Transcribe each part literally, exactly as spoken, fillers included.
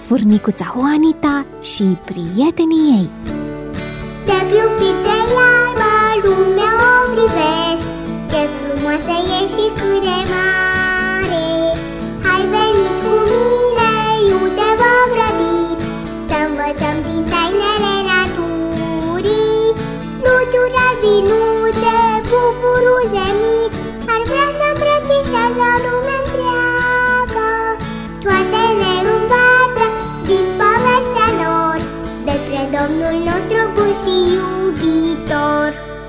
Furnicuța Juanita și prietenii ei. De pe de iarbă lumea o privesc, ce frumoasă e și cât de mare. Hai veniți cu mine, iute vă grăbit, să învățăm din tainele naturii. Fluturi albinuțe, buburuze mici, ar vrea să îmbrățișează lumea întreagă. Toate ne învață din povestea lor despre Domnul nostru bun și iubitor.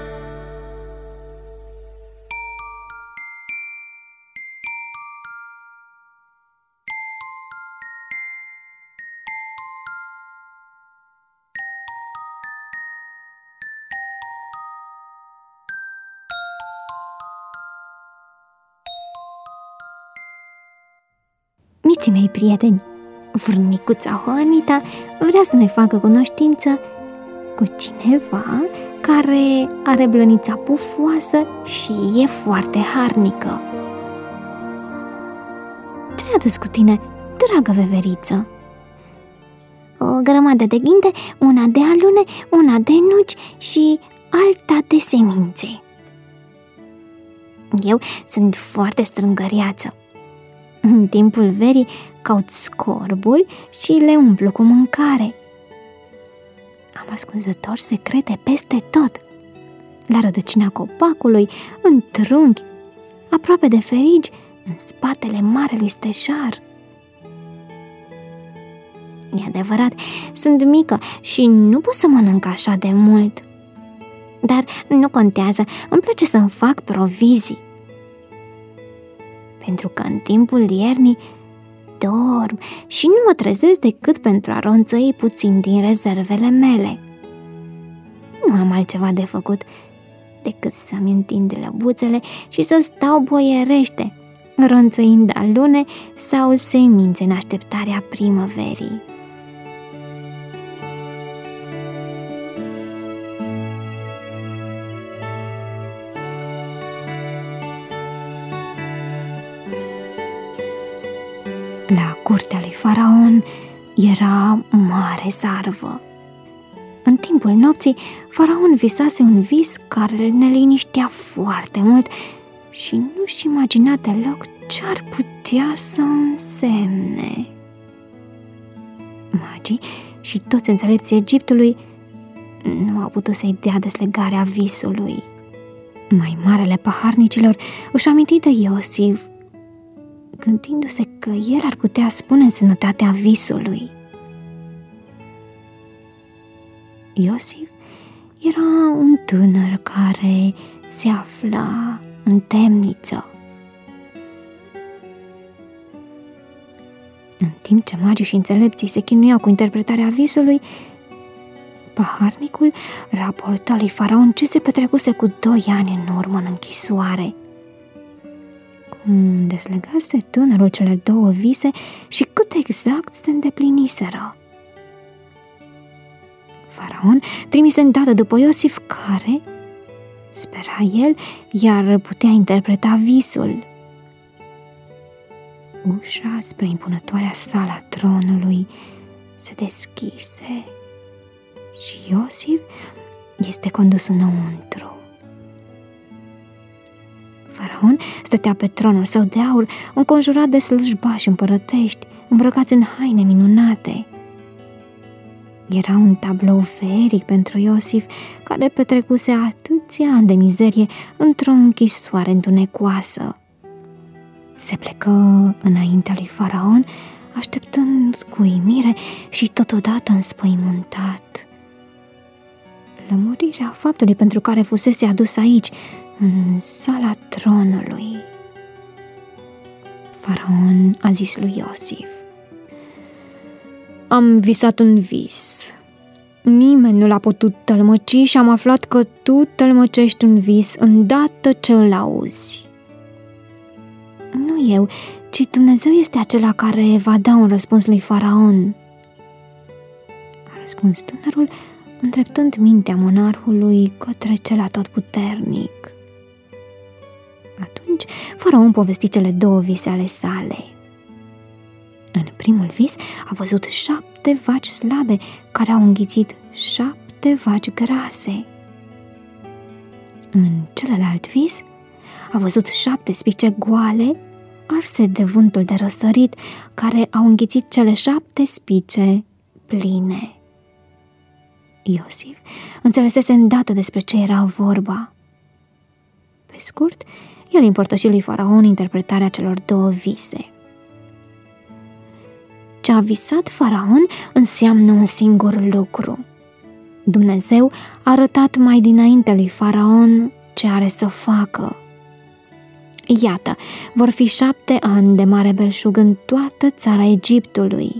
Micii mei prieteni, Furnicuța Juanita vrea să ne facă cunoștință cu cineva care are blănița pufoasă și e foarte harnică. Ce-ai adus cu tine, dragă veveriță? O grămadă de ghinte, una de alune, una de nuci și alta de semințe. Eu sunt foarte strângăriață. În timpul verii caut scorburi și le umplu cu mâncare. Am ascunzători secrete peste tot, la rădăcina copacului, în trunchi, aproape de ferigi, în spatele marelui stejar. E adevărat, sunt mică și nu pot să mănânc așa de mult. Dar nu contează, îmi place să-mi fac provizii. Pentru că în timpul iernii dorm și nu mă trezesc decât pentru a ronțăi puțin din rezervele mele. Nu am altceva de făcut decât să-mi întind lăbuțele și să stau boierește, ronțăind alune sau semințe în așteptarea primăverii. La curtea lui Faraon era mare zarvă. În timpul nopții, Faraon visase un vis care ne liniștea foarte mult și nu-și imagina deloc ce-ar putea să însemne. Magii și toți înțelepții Egiptului nu au putut să-i dea deslegarea visului. Mai marele paharnicilor își aminti de Iosif, gândindu-se că el ar putea spune însemnătatea visului. Iosif era un tânăr care se afla în temniță. În timp ce magii și înțelepții se chinuiau cu interpretarea visului, paharnicul raporta lui Faraon ce se petrecuse cu doi ani în urmă în închisoare. Cum deslegase tânărul cele două vise și cât exact se îndepliniseră. Faraon trimise îndată după Iosif, care, spera el, iar putea interpreta visul. Ușa spre impunătoarea sala tronului se deschise și Iosif este condus înăuntru. Faraon stătea pe tronul său de aur, înconjurat de slujbași împărătești, îmbrăcați în haine minunate. Era un tablou feeric pentru Iosif, care petrecuse atâția ani de mizerie într-o închisoare întunecoasă. Se plecă înaintea lui Faraon, așteptând cu uimire și totodată înspăimântat lămurirea faptului pentru care fusese adus aici, în sala tronului. Faraon a zis lui Iosif: am visat un vis. Nimeni nu l-a putut tălmăci și am aflat că tu tălmăcești un vis îndată ce îl auzi. Nu eu, ci Dumnezeu este acela care va da un răspuns lui Faraon, a răspuns tânărul, îndreptând mintea monarhului către cel atotputernic. Atunci Faraon povesti cele două vise ale sale. În primul vis a văzut șapte vaci slabe care au înghițit șapte vaci grase. În celălalt vis a văzut șapte spice goale arse de vântul de răsărit care au înghițit cele șapte spice pline. Iosif înțelesese îndată despre ce era vorba. Pe scurt, el împărtăși lui Faraon interpretarea celor două vise. Ce a visat Faraon înseamnă un singur lucru. Dumnezeu a arătat mai dinainte lui Faraon ce are să facă. Iată, vor fi șapte ani de mare belșug în toată țara Egiptului.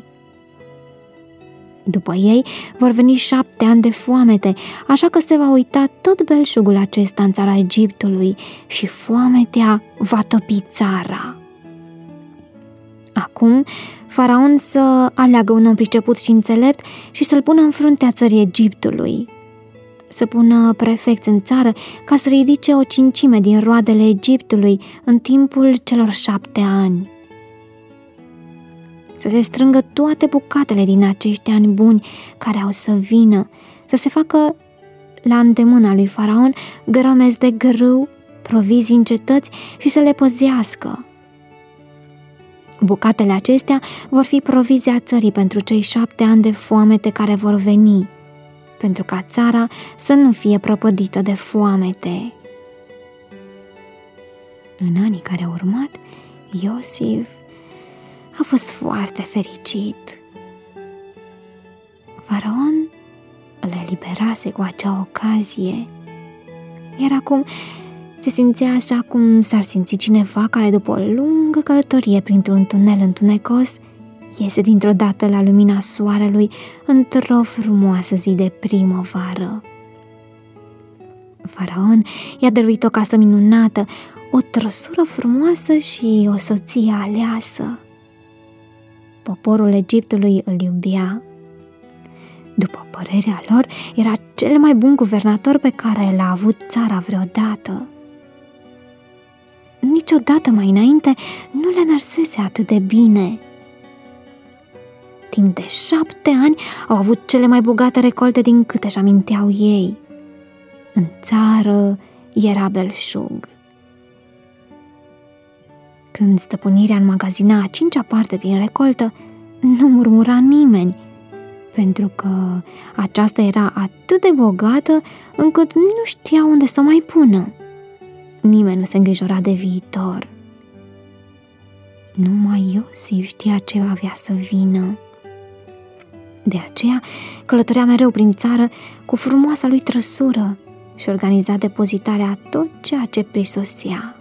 După ei vor veni șapte ani de foamete, așa că se va uita tot belșugul acesta în țara Egiptului și foametea va topi țara. Acum, Faraon să aleagă un om priceput și înțelept și să-l pună în fruntea țării Egiptului, să pună prefecți în țară ca să ridice o cincime din roadele Egiptului în timpul celor șapte ani. Să se strângă toate bucatele din acești ani buni care au să vină, să se facă la îndemâna lui Faraon grămezi de grâu, provizii în cetăți și să le păzească. Bucatele acestea vor fi provizia țării pentru cei șapte ani de foamete care vor veni, pentru ca țara să nu fie prăpădită de foamete. În anii care au urmat, Iosif a fost foarte fericit. Faraon îl eliberase cu acea ocazie, iar acum se simțea așa cum s-ar simți cineva care după o lungă călătorie printr-un tunel întunecos iese dintr-o dată la lumina soarelui într-o frumoasă zi de primăvară. Faraon i-a dăruit o casă minunată, o trăsură frumoasă și o soție aleasă. Poporul Egiptului îl iubea. După părerea lor, era cel mai bun guvernator pe care l-a avut țara vreodată. Niciodată mai înainte nu le mersese atât de bine. Timp de șapte ani au avut cele mai bogate recolte din câte își aminteau ei. În țară era belșug. Când stăpânirea înmagazina a cincea parte din recoltă, nu murmura nimeni, pentru că aceasta era atât de bogată încât nu știa unde să o mai pună. Nimeni nu se îngrijora de viitor. Numai Iosif știa ce avea să vină. De aceea călătorea mereu prin țară cu frumoasa lui trăsură și organiza depozitarea a tot ceea ce prisosea.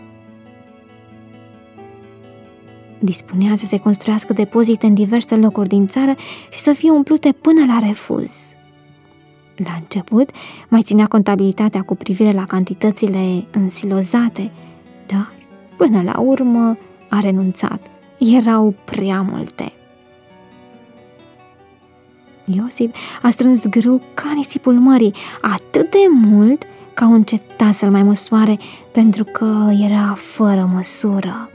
Dispunea să se construiască depozite în diverse locuri din țară și să fie umplute până la refuz. La început mai ținea contabilitatea cu privire la cantitățile însilozate, dar până la urmă a renunțat. Erau prea multe. Iosif a strâns grâu ca nisipul mării, atât de mult că au încetat să-l mai măsoare pentru că era fără măsură.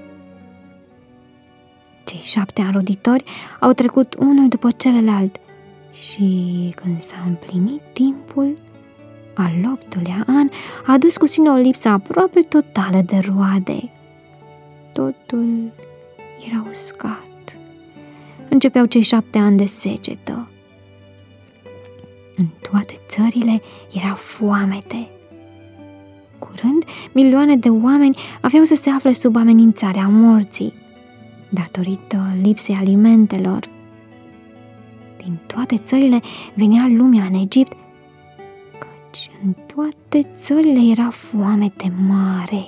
Cei șapte ani roditori au trecut unul după celălalt și când s-a împlinit timpul, al optulea an a adus cu sine o lipsă aproape totală de roade. Totul era uscat. Începeau cei șapte ani de secetă. În toate țările era foamete. Curând, milioane de oameni aveau să se afle sub amenințarea morții, datorită lipsei alimentelor. Din toate țările venea lumea în Egipt, căci în toate țările era foamete mare.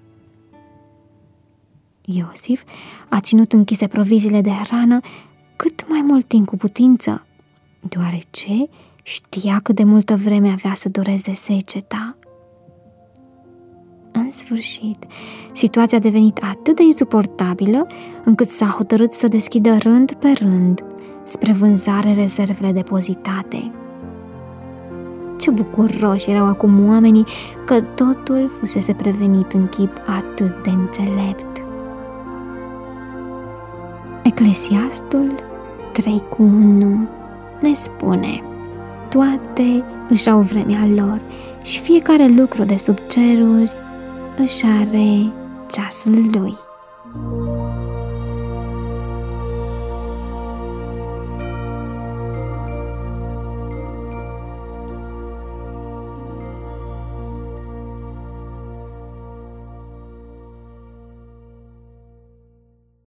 Iosif a ținut închise proviziile de hrană cât mai mult timp cu putință, deoarece știa cât de multă vreme avea să dureze seceta. În sfârșit, situația a devenit atât de insuportabilă încât s-a hotărât să deschidă rând pe rând spre vânzare rezervele depozitate. Ce bucuroși erau acum oamenii că totul fusese prevenit în chip atât de înțelept. Eclesiastul trei cu unu ne spune: toate își au vremea lor și fiecare lucru de sub ceruri își are ceasul lui.